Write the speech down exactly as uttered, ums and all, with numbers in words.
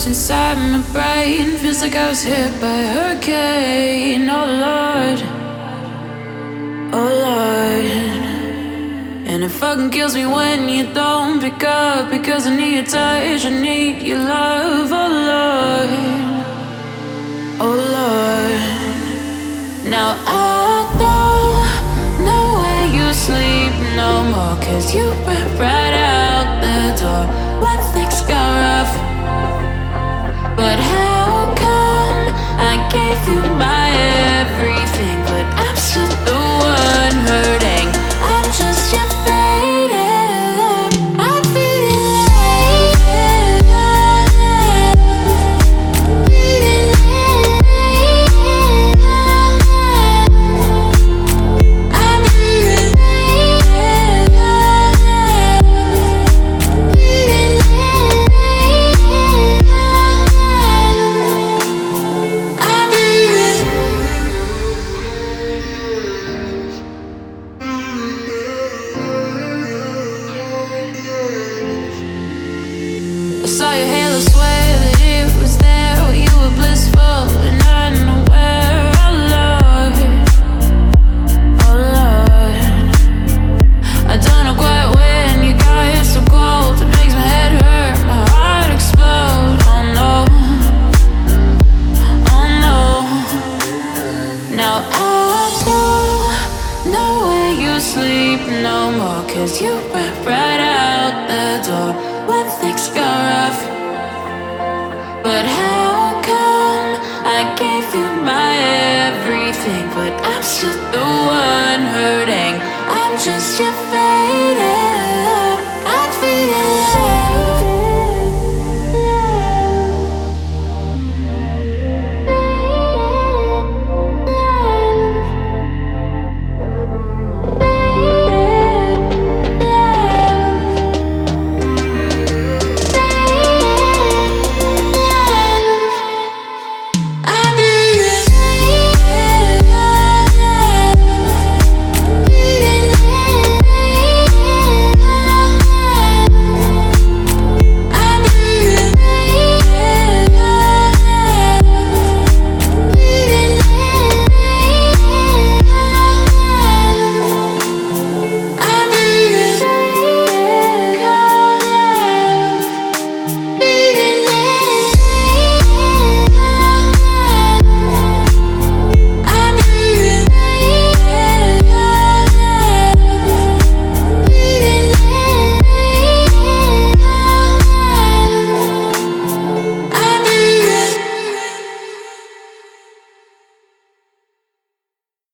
lost inside my brain. Feels like I was hit by a hurricane. Oh Lord, oh Lord. And it fucking kills me when you don't pick up, because I need your touch, I need your love. Oh Lord, oh Lord. Now I don't know where you sleep no more, cause you went right out the door when things got rough. But how come I gave you my everything, but I'm still the one hurting? I'm just your faded love. I'm feeling late, feeling late. I'm feeling late, feeling I saw your halo, swear that it was there. You were blissful and unaware. Oh Lord, oh Lord. I don't know quite when you got here so cold. It makes my head hurt, my heart explode. Oh no, oh no. Now I don't know where you sleep no more, cause you went right out the door